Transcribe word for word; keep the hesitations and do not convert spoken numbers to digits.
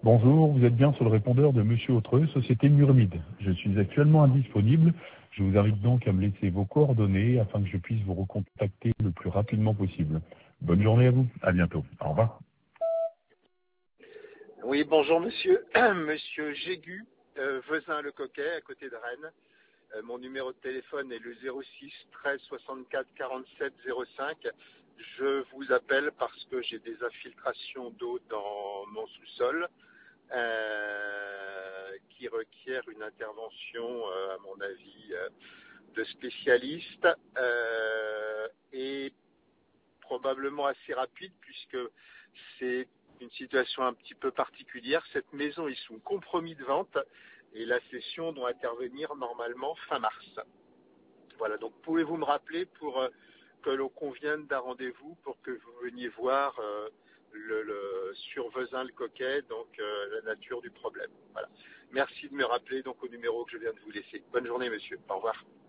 Bonjour, vous êtes bien sur le répondeur de Monsieur Autreux, Société Murmide. Je suis actuellement indisponible. Je vous invite donc à me laisser vos coordonnées afin que je puisse vous recontacter le plus rapidement possible. Bonne journée à vous. À bientôt. Au revoir. Oui, bonjour monsieur. Monsieur Jégu, euh, Vezin-le-Coquet, à côté de Rennes. Euh, mon numéro de téléphone est le zéro six treize soixante-quatre quarante-sept zéro cinq. Je vous appelle parce que j'ai des infiltrations d'eau dans mon sous-sol euh, qui requièrent une intervention, euh, à mon avis, euh, de spécialistes euh, et probablement assez rapide puisque c'est une situation un petit peu particulière. Cette maison est sous compromis de vente et la cession doit intervenir normalement fin mars. Voilà, donc pouvez-vous me rappeler pour euh, que l'on convienne d'un rendez-vous pour que vous veniez voir euh, le, le, sur Vezin-le-Coquet, donc euh, la nature du problème. Voilà. Merci de me rappeler donc au numéro que je viens de vous laisser. Bonne journée monsieur, au revoir.